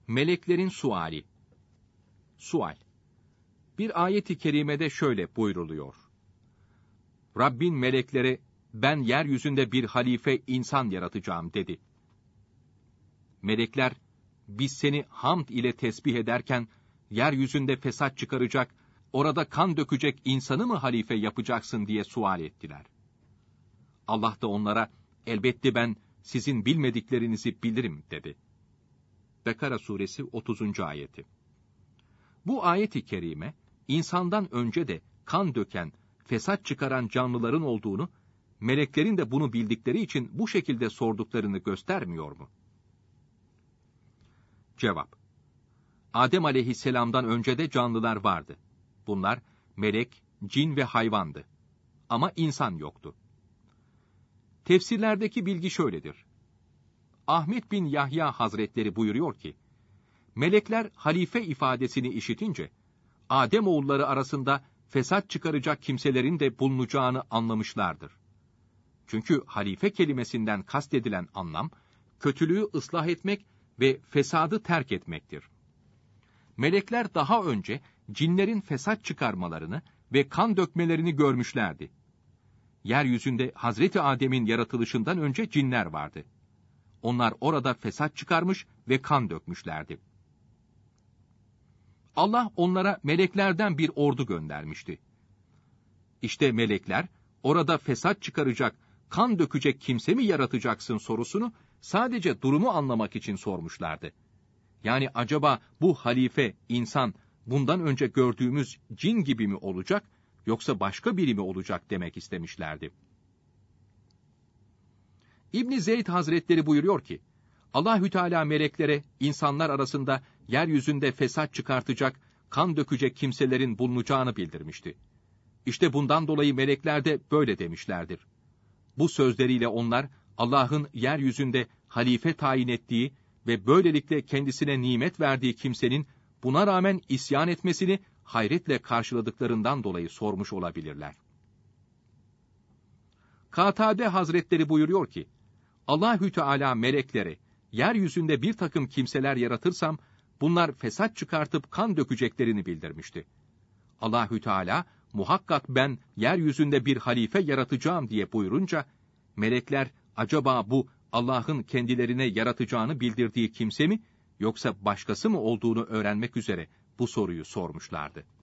Meleklerin suali. Sual. Bir ayet-i kerimede şöyle buyruluyor. Rabbin meleklere, ben yeryüzünde bir halife insan yaratacağım dedi. Melekler, biz seni hamd ile tesbih ederken, yeryüzünde fesat çıkaracak, orada kan dökecek insanı mı halife yapacaksın diye sual ettiler. Allah da onlara, elbette ben sizin bilmediklerinizi bilirim dedi. Bekara suresi 30. ayeti. Bu ayet-i kerime, insandan önce de kan döken, fesat çıkaran canlıların olduğunu, meleklerin de bunu bildikleri için bu şekilde sorduklarını göstermiyor mu? Cevap. Adem aleyhisselamdan önce de canlılar vardı. Bunlar melek, cin ve hayvandı. Ama insan yoktu. Tefsirlerdeki bilgi şöyledir. Ahmet bin Yahya Hazretleri buyuruyor ki, melekler halife ifadesini işitince, Adem oğulları arasında fesat çıkaracak kimselerin de bulunacağını anlamışlardır. Çünkü halife kelimesinden kastedilen anlam, kötülüğü ıslah etmek ve fesadı terk etmektir. Melekler daha önce cinlerin fesat çıkarmalarını ve kan dökmelerini görmüşlerdi. Yeryüzünde Hazreti Adem'in yaratılışından önce cinler vardı. Onlar orada fesat çıkarmış ve kan dökmüşlerdi. Allah onlara meleklerden bir ordu göndermişti. İşte melekler, orada fesat çıkaracak, kan dökecek kimse mi yaratacaksın sorusunu sadece durumu anlamak için sormuşlardı. Yani acaba bu halife, insan, bundan önce gördüğümüz cin gibi mi olacak, yoksa başka biri mi olacak demek istemişlerdi. İbn Zeyd Hazretleri buyuruyor ki, Allahü Teala meleklere insanlar arasında yeryüzünde fesat çıkartacak, kan dökecek kimselerin bulunacağını bildirmişti. İşte bundan dolayı melekler de böyle demişlerdir. Bu sözleriyle onlar Allah'ın yeryüzünde halife tayin ettiği ve böylelikle kendisine nimet verdiği kimsenin buna rağmen isyan etmesini hayretle karşıladıklarından dolayı sormuş olabilirler. Katade Hazretleri buyuruyor ki, Allahü Teala meleklere, yeryüzünde bir takım kimseler yaratırsam, bunlar fesat çıkartıp kan dökeceklerini bildirmişti. Allahü Teala, muhakkak ben yeryüzünde bir halife yaratacağım diye buyurunca, melekler acaba bu Allah'ın kendilerine yaratacağını bildirdiği kimse mi, yoksa başkası mı olduğunu öğrenmek üzere bu soruyu sormuşlardı.